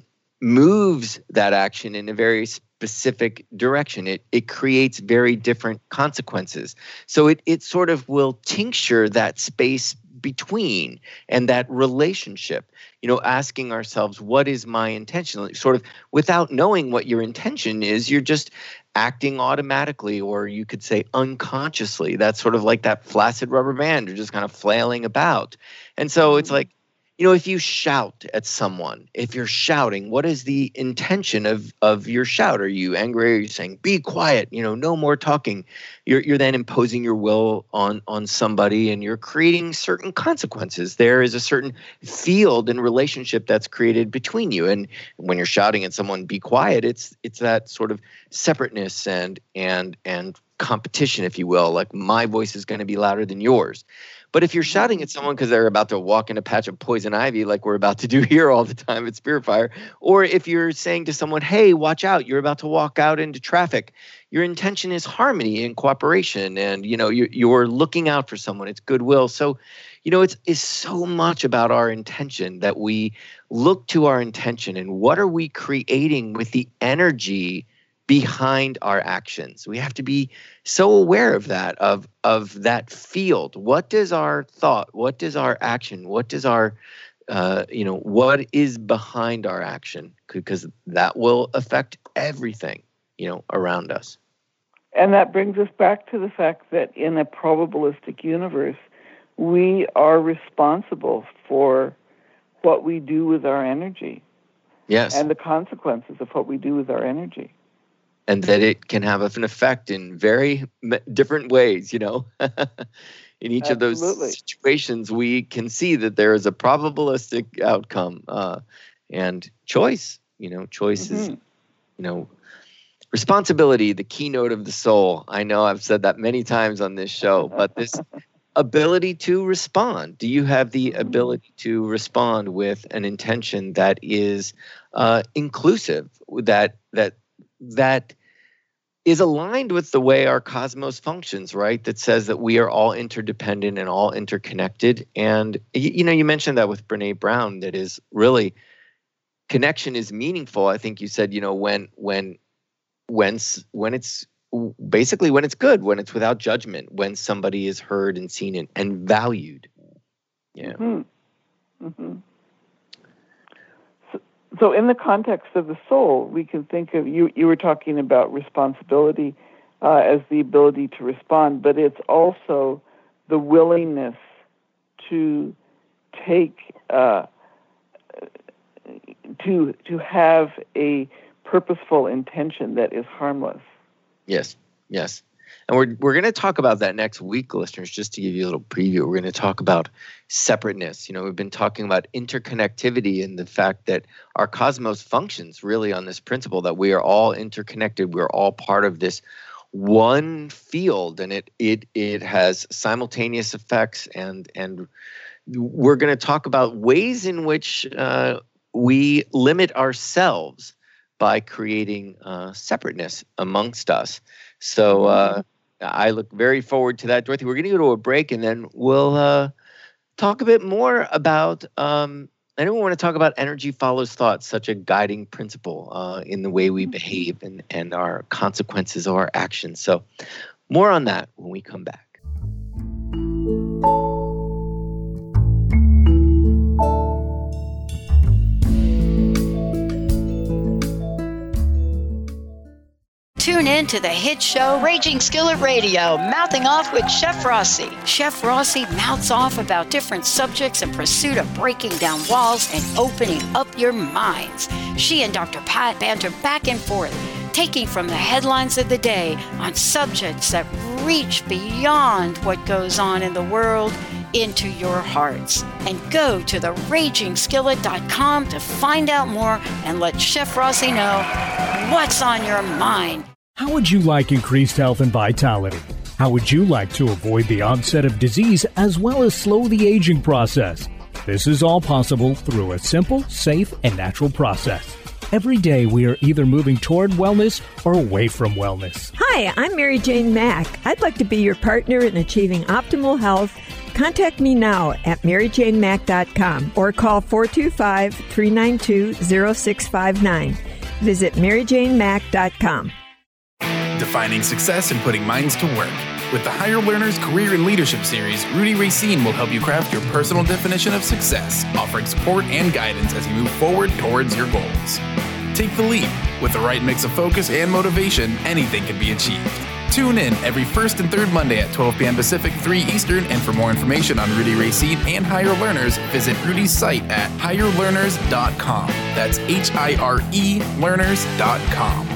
[SPEAKER 4] moves that action in a very specific direction. It it creates very different consequences. So it it sort of will tincture that space between and that relationship. You know, asking ourselves, what is my intention? Sort of without knowing what your intention is, you're just acting automatically, or you could say unconsciously. That's sort of like that flaccid rubber band. You're just kind of flailing about. And so it's like, you know, if you shout at someone, if you're shouting, what is the intention of, of your shout? Are you angry? Are you saying, be quiet, you know, no more talking? You're you're then imposing your will on, on somebody, and you're creating certain consequences. There is a certain field and relationship that's created between you. And when you're shouting at someone, be quiet, it's it's that sort of separateness and and and competition, if you will, like my voice is going to be louder than yours. But if you're shouting at someone because they're about to walk in a patch of poison ivy, like we're about to do here all the time at Spirit Fire, or if you're saying to someone, hey, watch out, you're about to walk out into traffic, your intention is harmony and cooperation, and you know you're, you're looking out for someone. It's goodwill. So, you know, it's it's so much about our intention, that we look to our intention and what are we creating with the energy behind our actions. We have to be so aware of that, of of that field. What does our thought, what does our action, what does our, uh, you know, what is behind our action? Because that will affect everything, you know, around us.
[SPEAKER 5] And that brings us back to the fact that in a probabilistic universe, we are responsible for what we do with our energy.
[SPEAKER 4] Yes.
[SPEAKER 5] And the consequences of what we do with our energy.
[SPEAKER 4] And that it can have an effect in very different ways, you know. In each
[SPEAKER 5] Absolutely.
[SPEAKER 4] of those situations, we can see that there is a probabilistic outcome uh, and choice. You know, choice mm-hmm. is, you know, responsibility, the keynote of the soul. I know I've said that many times on this show, but this ability to respond. Do you have the ability to respond with an intention that is uh, inclusive, that that that is aligned with the way our cosmos functions, right? That says that we are all interdependent and all interconnected. And, you, you know, you mentioned that with Brene Brown, that is really, connection is meaningful. I think you said, you know, when, when, when, when it's basically when it's good, when it's without judgment, when somebody is heard and seen and, and valued. Yeah.
[SPEAKER 5] Mm-hmm. Mm-hmm. so in the context of the soul, we can think of, you, you were talking about responsibility uh, as the ability to respond, but it's also the willingness to take, uh, to to have a purposeful intention that is harmless.
[SPEAKER 4] Yes, yes. And we're we're going to talk about that next week, listeners, just to give you a little preview. We're going to talk about separateness. You know, we've been talking about interconnectivity and the fact that our cosmos functions really on this principle that we are all interconnected. We're all part of this one field, and it it it has simultaneous effects. And and we're going to talk about ways in which uh, we limit ourselves by creating uh, separateness amongst us. So uh, I look very forward to that. Dorothy, we're going to go to a break, and then we'll uh, talk a bit more about, um, I know we want to talk about energy follows thought, such a guiding principle uh, in the way we behave and, and our consequences of our actions. So more on that when we come back.
[SPEAKER 9] Tune in to the hit show Raging Skillet Radio, Mouthing Off with Chef Rossi. Chef Rossi mouths off about different subjects in pursuit of breaking down walls and opening up your minds. She and Doctor Pat banter back and forth, taking from the headlines of the day on subjects that reach beyond what goes on in the world into your hearts. And go to the raging skillet dot com to find out more and let Chef Rossi know what's on your mind.
[SPEAKER 14] How would you like increased health and vitality? How would you like to avoid the onset of disease as well as slow the aging process? This is all possible through a simple, safe, and natural process. Every day we are either moving toward wellness or away from wellness.
[SPEAKER 15] Hi, I'm Mary Jane Mack. I'd like to be your partner in achieving optimal health. Contact me now at mary jane mack dot com or call four two five, three nine two, zero six five nine. Visit mary jane mack dot com.
[SPEAKER 2] Defining success and putting minds to work. With the Higher Learners Career and Leadership Series, Rudy Racine will help you craft your personal definition of success, offering support and guidance as you move forward towards your goals. Take the leap. With the right mix of focus and motivation, anything can be achieved. Tune in every first and third Monday at twelve p.m. Pacific, three Eastern, and for more information on Rudy Racine and Higher Learners, visit Rudy's site at higher learners dot com. That's H I R E learners dot com.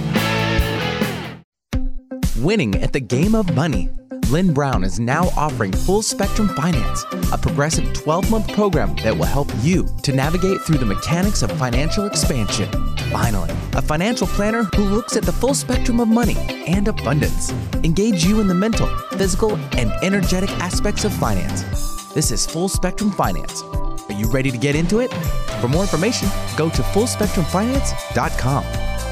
[SPEAKER 16] Winning at the game of money. Lynn Brown is now offering Full Spectrum Finance, a progressive twelve-month program that will help you to navigate through the mechanics of financial expansion. Finally, a financial planner who looks at the full spectrum of money and abundance. Engage you in the mental, physical, and energetic aspects of finance. This is Full Spectrum Finance. Are you ready to get into it? For more information, go to full spectrum finance dot com.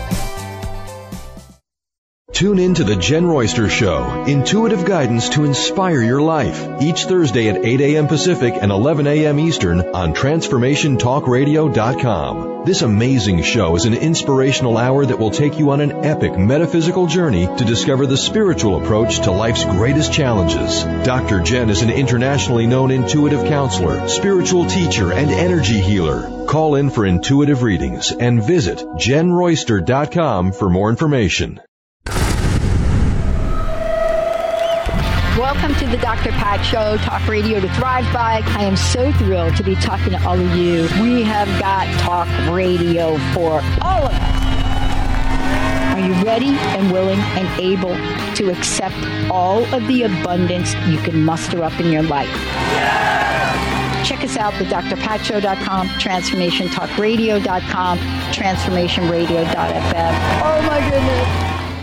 [SPEAKER 17] Tune in to The Jen Royster Show, intuitive guidance to inspire your life, each Thursday at eight a.m. Pacific and eleven a.m. Eastern on transformation talk radio dot com. This amazing show is an inspirational hour that will take you on an epic metaphysical journey to discover the spiritual approach to life's greatest challenges. Doctor Jen is an internationally known intuitive counselor, spiritual teacher, and energy healer. Call in for intuitive readings and visit jen royster dot com for more information.
[SPEAKER 9] Welcome to the Doctor Pat Show, talk radio to thrive by. I am so thrilled to be talking to all of you. We have got talk radio for all of us. Are you ready and willing and able to accept all of the abundance you can muster up in your life? Yeah! Check us out, the d r pat show dot com, transformation talk radio dot com, transformation radio dot f m. Oh my goodness.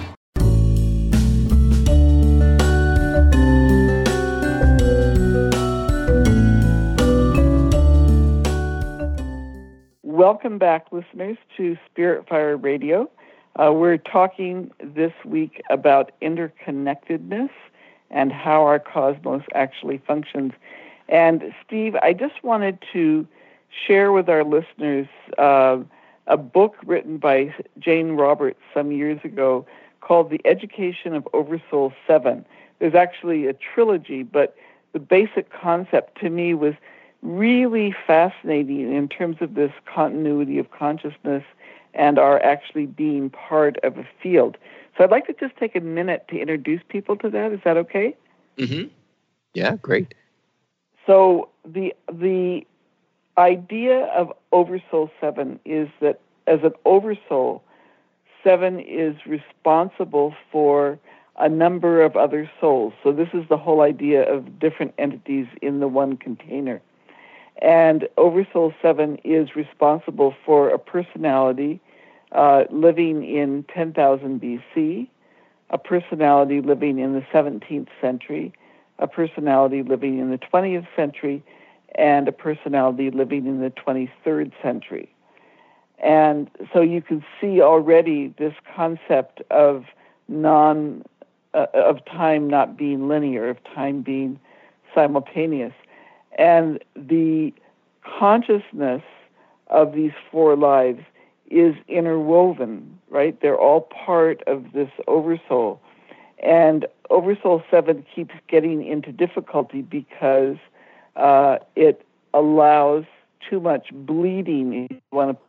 [SPEAKER 5] Welcome back, listeners, to Spirit Fire Radio. Uh, we're talking this week about interconnectedness and how our cosmos actually functions. And, Steve, I just wanted to share with our listeners uh, a book written by Jane Roberts some years ago called The Education of Oversoul seven. There's actually a trilogy, but the basic concept to me was really fascinating in terms of this continuity of consciousness and our actually being part of a field. So I'd like to just take a minute to introduce people to that. Is that okay?
[SPEAKER 4] Mm-hmm. Yeah, great.
[SPEAKER 5] So the the idea of Oversoul seven is that as an Oversoul, seven is responsible for a number of other souls. So this is the whole idea of different entities in the one container. And Oversoul seven is responsible for a personality uh, living in ten thousand B C, a personality living in the seventeenth century, a personality living in the twentieth century, and a personality living in the twenty-third century. And so you can see already this concept of non uh, of time not being linear, of time being simultaneous. And the consciousness of these four lives is interwoven, right? They're all part of this Oversoul. And Oversoul seven keeps getting into difficulty because uh, it allows too much bleeding in one of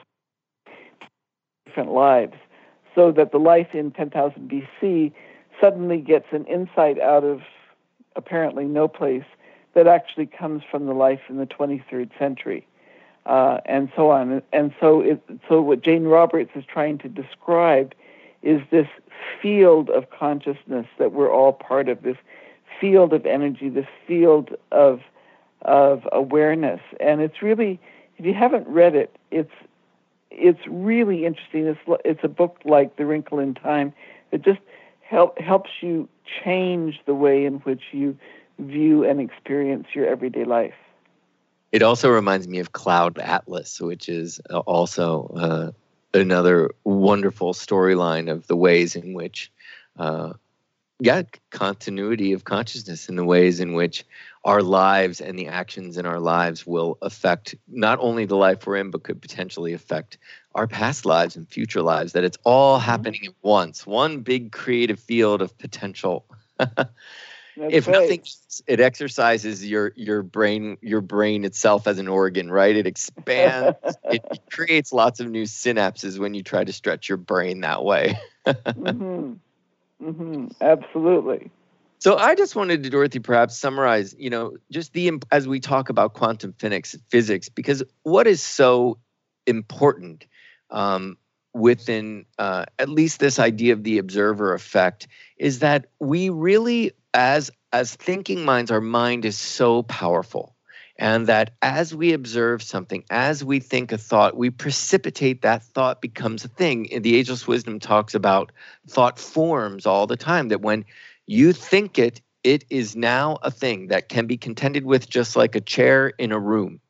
[SPEAKER 5] different lives, so that the life in ten thousand B C suddenly gets an insight out of apparently no place that actually comes from the life in the twenty-third century, uh, and so on. And so, it, so what Jane Roberts is trying to describe is this field of consciousness that we're all part of, this field of energy, this field of of awareness. And it's really, if you haven't read it, it's it's really interesting. It's it's a book like The Wrinkle in Time. It just help, helps you change the way in which you view and experience your everyday life.
[SPEAKER 4] It also reminds me of Cloud Atlas, which is also uh, another wonderful storyline of the ways in which, uh, yeah, continuity of consciousness and the ways in which our lives and the actions in our lives will affect not only the life we're in, but could potentially affect our past lives and future lives, that it's all happening at once, one big creative field of potential. If
[SPEAKER 5] right.
[SPEAKER 4] nothing, it exercises your your brain your brain itself as an organ, right? It expands. it, it creates lots of new synapses when you try to stretch your brain that way.
[SPEAKER 5] mm-hmm. Mm-hmm. Absolutely.
[SPEAKER 4] So I just wanted to, Dorothy, perhaps summarize, you know, just the as we talk about quantum physics, physics, because what is so important um, within uh, at least this idea of the observer effect is that we really, as as thinking minds, our mind is so powerful, and that as we observe something, as we think a thought, we precipitate that thought becomes a thing. The Ageless Wisdom talks about thought forms all the time, that when you think it, it is now a thing that can be contended with just like a chair in a room.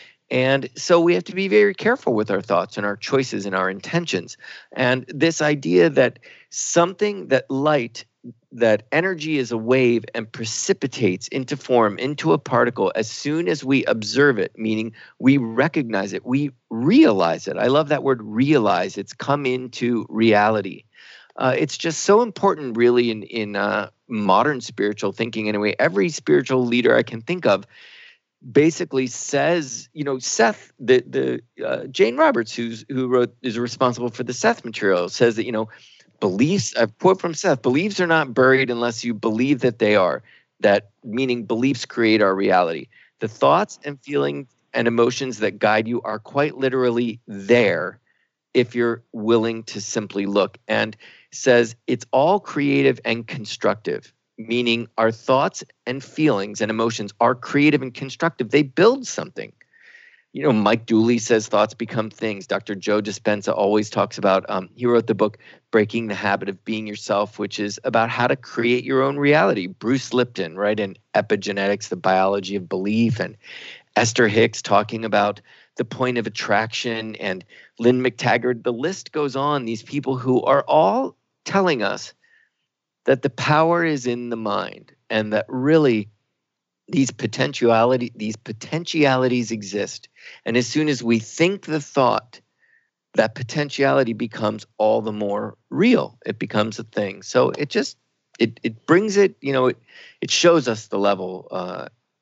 [SPEAKER 4] And so we have to be very careful with our thoughts and our choices and our intentions. And this idea that something, that light, that energy is a wave and precipitates into form, into a particle as soon as we observe it, meaning we recognize it, we realize it. I love that word realize. It's come into reality. Uh, it's just so important, really, in, in uh, modern spiritual thinking anyway. Every spiritual leader I can think of basically says, you know, Seth, the the uh, Jane Roberts, who's who wrote is responsible for the Seth material, says that, you know, beliefs, a quote from Seth, beliefs are not buried unless you believe that they are. That meaning beliefs create our reality. The thoughts and feelings and emotions that guide you are quite literally there if you're willing to simply look. And says it's all creative and constructive, meaning our thoughts and feelings and emotions are creative and constructive. They build something. You know, Mike Dooley says thoughts become things. Doctor Joe Dispenza always talks about, um, he wrote the book, Breaking the Habit of Being Yourself, which is about how to create your own reality. Bruce Lipton, right, in Epigenetics, the Biology of Belief, and Esther Hicks talking about the point of attraction, and Lynn McTaggart. The list goes on. These people who are all telling us that the power is in the mind, and that really these potentiality, these potentialities exist. And as soon as we think the thought, that potentiality becomes all the more real. It becomes a thing. So it just, it it brings it, you know, it, it shows us the level uh,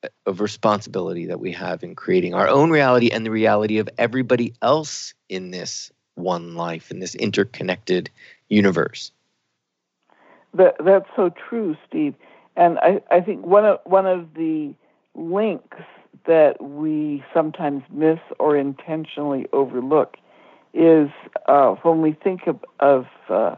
[SPEAKER 4] of responsibility that we have in creating our own reality and the reality of everybody else in this one life, in this interconnected universe.
[SPEAKER 5] That, that's so true, Steve. And I, I think one of one of the links that we sometimes miss or intentionally overlook is uh, when we think of, of uh,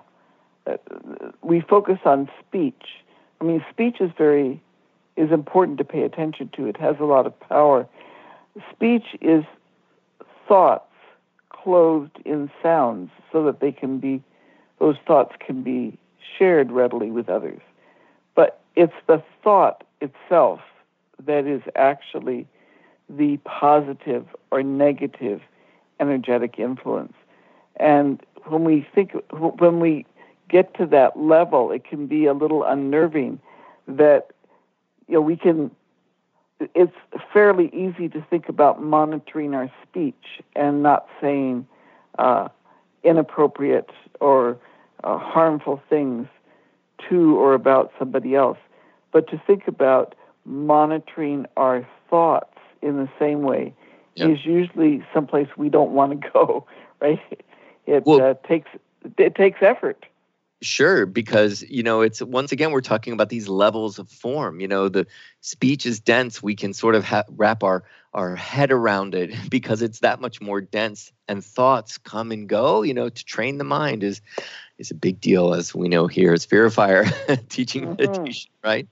[SPEAKER 5] we focus on speech. I mean, speech is very is important to pay attention to. It has a lot of power. Speech is thoughts clothed in sounds so that they can be, those thoughts can be shared readily with others. But it's the thought itself that is actually the positive or negative energetic influence. And when we think, when we get to that level, it can be a little unnerving that, you know, we can, it's fairly easy to think about monitoring our speech and not saying uh, inappropriate or uh, harmful things to or about somebody else. But to think about monitoring our thoughts in the same way yep. is usually someplace we don't want to go, right? It well, uh, takes it takes effort.
[SPEAKER 4] Sure, because, you know, it's once again, we're talking about these levels of form. You know, the speech is dense. We can sort of ha- wrap our, our head around it because it's that much more dense, and thoughts come and go. You know, to train the mind is is a big deal, as we know here at Spirit Fire, teaching mm-hmm. meditation, right?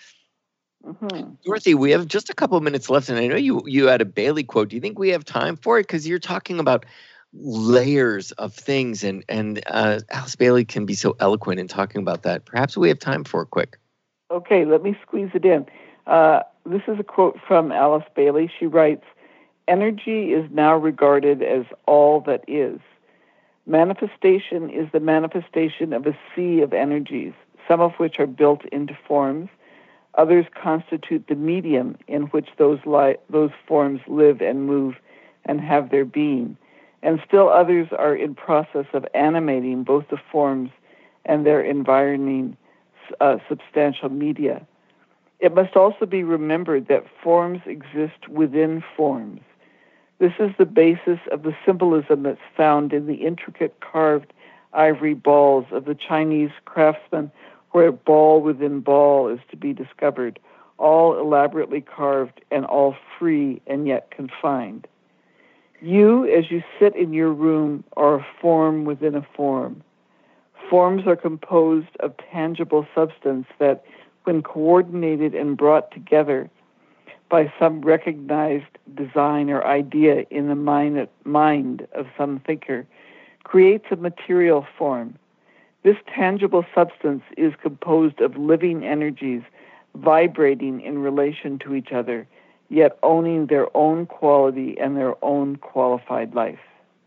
[SPEAKER 4] Mm-hmm. Dorothy, we have just a couple of minutes left, and I know you, you had a Bailey quote. Do you think we have time for it? Because you're talking about layers of things, and and uh, Alice Bailey can be so eloquent in talking about that. Perhaps we have time for it quick.
[SPEAKER 5] Okay, let me squeeze it in. Uh, this is a quote from Alice Bailey. She writes, "Energy is now regarded as all that is. Manifestation is the manifestation of a sea of energies, some of which are built into forms. Others constitute the medium in which those li- those forms live and move and have their being. And still others are in process of animating both the forms and their environing uh, substantial media. It must also be remembered that forms exist within forms. This is the basis of the symbolism that's found in the intricate carved ivory balls of the Chinese craftsman, where ball within ball is to be discovered, all elaborately carved and all free and yet confined. You, as you sit in your room, are a form within a form. Forms are composed of tangible substance that, when coordinated and brought together by some recognized design or idea in the mind, mind of some thinker, creates a material form. This tangible substance is composed of living energies vibrating in relation to each other, yet owning their own quality and their own qualified life."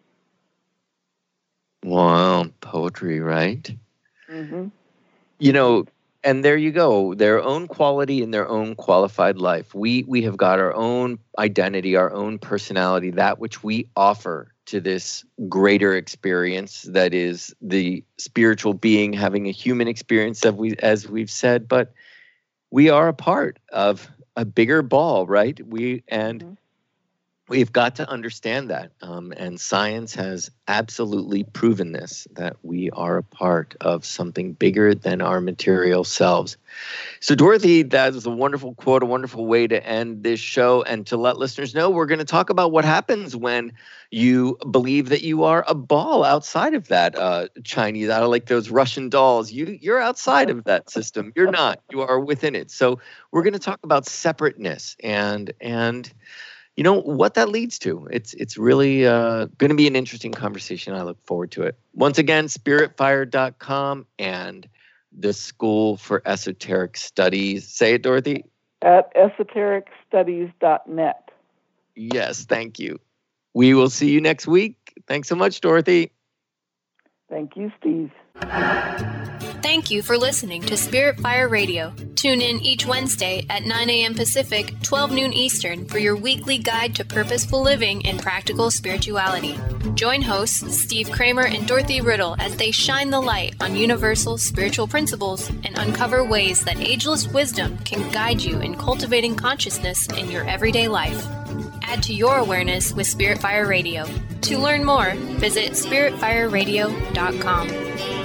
[SPEAKER 4] Wow, poetry, right?
[SPEAKER 5] Mm-hmm.
[SPEAKER 4] You know, and there you go, their own quality and their own qualified life. We we have got our own identity, our own personality, that which we offer to this greater experience that is the spiritual being having a human experience, as, we, as we've said, but we are a part of a bigger ball, right? We and mm-hmm. we've got to understand that. Um, and science has absolutely proven this, that we are a part of something bigger than our material selves. So, Dorothy, that is a wonderful quote, a wonderful way to end this show. And to let listeners know, we're going to talk about what happens when you believe that you are a ball outside of that uh, Chinese, out of like those Russian dolls. You, you're outside of that system. You're not. You are within it. So we're going to talk about separateness and and you know what that leads to. It's it's really uh, going to be an interesting conversation. I look forward to it. Once again, spirit fire dot com and the School for Esoteric Studies. Say it, Dorothy.
[SPEAKER 5] At esoteric studies dot net.
[SPEAKER 4] Yes, thank you. We will see you next week. Thanks so much, Dorothy.
[SPEAKER 5] Thank you, Steve.
[SPEAKER 3] Thank you for listening to Spirit Fire Radio. Tune in each Wednesday at nine a.m. Pacific, twelve noon Eastern for your weekly guide to purposeful living and practical spirituality. Join hosts Steve Kramer and Dorothy Riddle as they shine the light on universal spiritual principles and uncover ways that ageless wisdom can guide you in cultivating consciousness in your everyday life. Add to your awareness with Spirit Fire Radio. To learn more, visit spirit fire radio dot com.